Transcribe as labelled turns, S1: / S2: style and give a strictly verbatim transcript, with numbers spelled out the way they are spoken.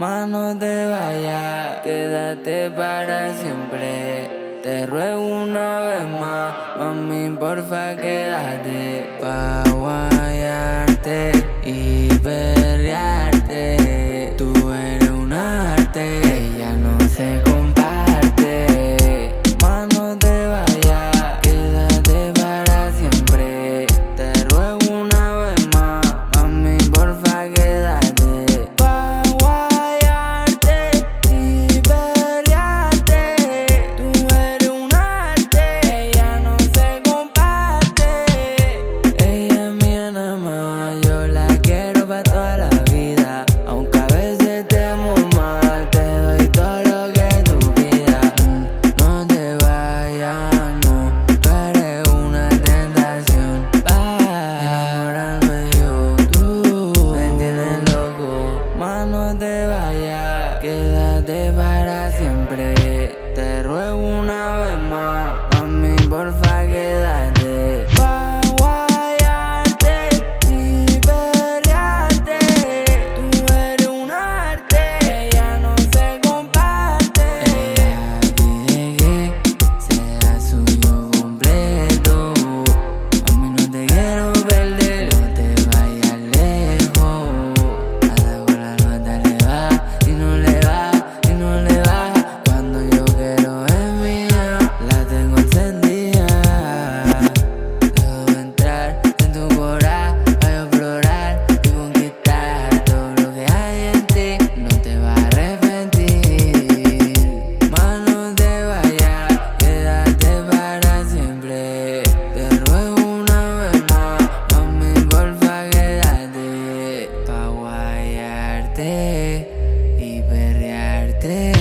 S1: Más no te vayas, quédate para siempre. Te ruego una vez más, mami, porfa, quédate pa' guayarte y perrearte. Tú eres un arte, ella no se comparte. Más no te vayas, quédate para siempre. Te ruego una vez más, mami, porfa, quédate pa' guayarte y perrearte. Tú eres un arte, ella no se comparte. Ella es mía nada más, yo la quiero pa' toda la vida. Aunque a veces estemos mal, te doy todo lo que tú pidas. No te vayas, no, tú eres una tentación pa' enamorarme yo. Tú me entiendes, loco. Más no te vayas, quédate para siempre. Te ruego una vez más, mami, porfa, quédate pa' guayarte y perrearte. Tú eres un arte, ella no se comparte. Ella pide que sea suyo completo. Mami, no te quiero perder, no te vayas lejos. Hasta con la nota le va y no le va, y no le va. Cuando yo quiero es mía, la tengo encendida. Dejo entrar en tu corazón, voy a explorar y conquistar todo lo que hay en ti. No te vas a arrepentir. Más no te vayas, quédate para siempre. Te ruego una vez más, mami, porfa, quédate pa' guayarte y perrearte.